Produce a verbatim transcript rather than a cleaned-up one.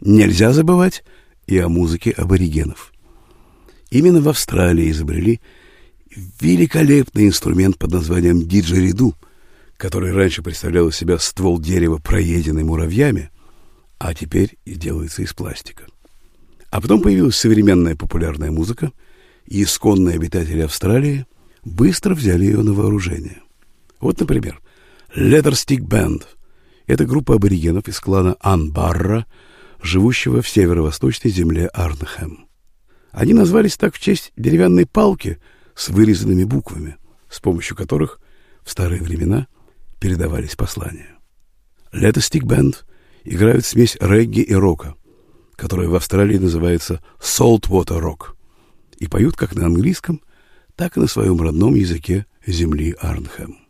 нельзя забывать и о музыке аборигенов. Именно в Австралии изобрели великолепный инструмент под названием диджериду, который раньше представлял из себя ствол дерева, проеденный муравьями, а теперь и делается из пластика. А потом появилась современная популярная музыка, и исконные обитатели Австралии быстро взяли ее на вооружение. Вот, например, Leather Stick Band — это группа аборигенов из клана Анбарра, живущего в северо-восточной земле Арнхэм. Они назвались так в честь деревянной палки с вырезанными буквами, с помощью которых в старые времена передавались послания. Leather Stick Band играют смесь регги и рока, которая в Австралии называется saltwater rock, и поют как на английском, так и на своем родном языке земли Арнхэм.